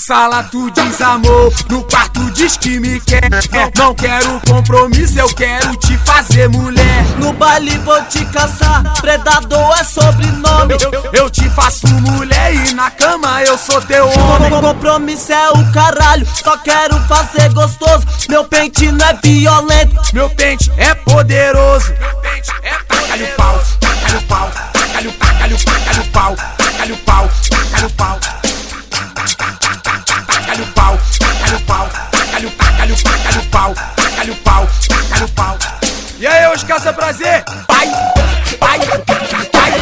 sala tu diz amor, no quarto diz que me quer. Não quero compromisso, eu quero te fazer mulher. No baile vou te caçar, predador é sobrenome. Eu te faço mulher e na cama eu sou teu homem. Compromisso é o caralho, só quero fazer gostoso. Meu pente não é violento, meu pente é poderoso. Meu pente é taca-lhe o pau, taca-lhe o pau, taca-lhe o pau, taca-lhe o pau, taca-lhe o pau, taca-lhe o pau, taca-lhe o pau, taca-lhe o pau, taca-lhe o pau, taca-lhe o pau. E aí, os caça-prazer? Vai, vai, vai.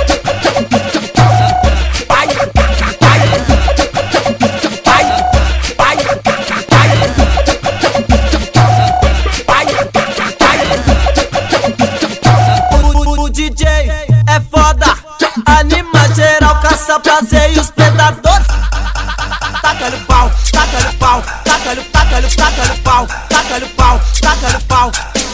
É foda, anima geral, caça prazer e os predadores. Taca-lhe o pau, taca-lhe o pau, taca-lhe o pau, taca-lhe o pau, taca-lhe o pau.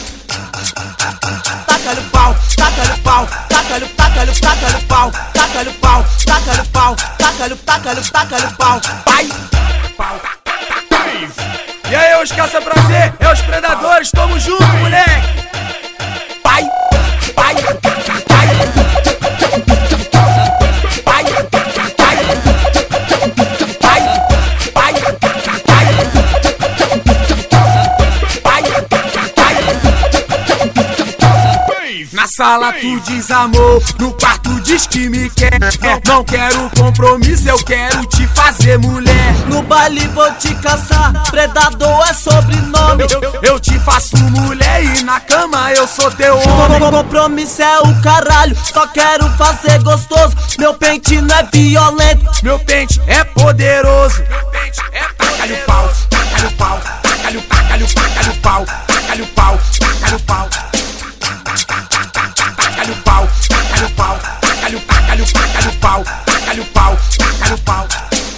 Taca-lhe o pau, taca-lhe o pau, taca-lhe o pau, taca-lhe o pau, taca-lhe o pau, taca-lhe o pau. Vai, pau. E aí, os caça-prazer, é os predadores, tamo junto, moleque. Vai, vai. Na sala tu diz amor, no quarto diz que me quer. Não quero compromisso, eu quero te fazer mulher. No baile vou te caçar, predador é sobrenome. Eu te faço mulher e na cama eu sou teu homem. Compromisso é o caralho, só quero fazer gostoso. Meu pente não é violento, meu pente é poderoso. Meu pente é taca-lhe o pau, taca-lhe o pau, taca-lhe o pau, taca-lhe o pau, taca-lhe o pau. Taca-lhe o pau, taca-lhe o pau, taca-lhe o pau, taca-lhe o pau, taca-lhe o pau.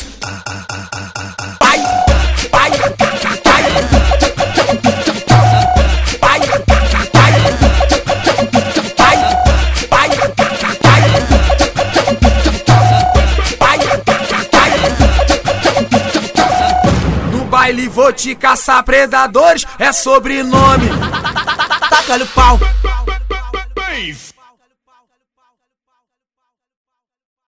Vai, vai, vai. Vai, vai, vai. Vai, vai, vai. No baile vou te caçar predadores, é sobrenome. Taca-lhe o pau.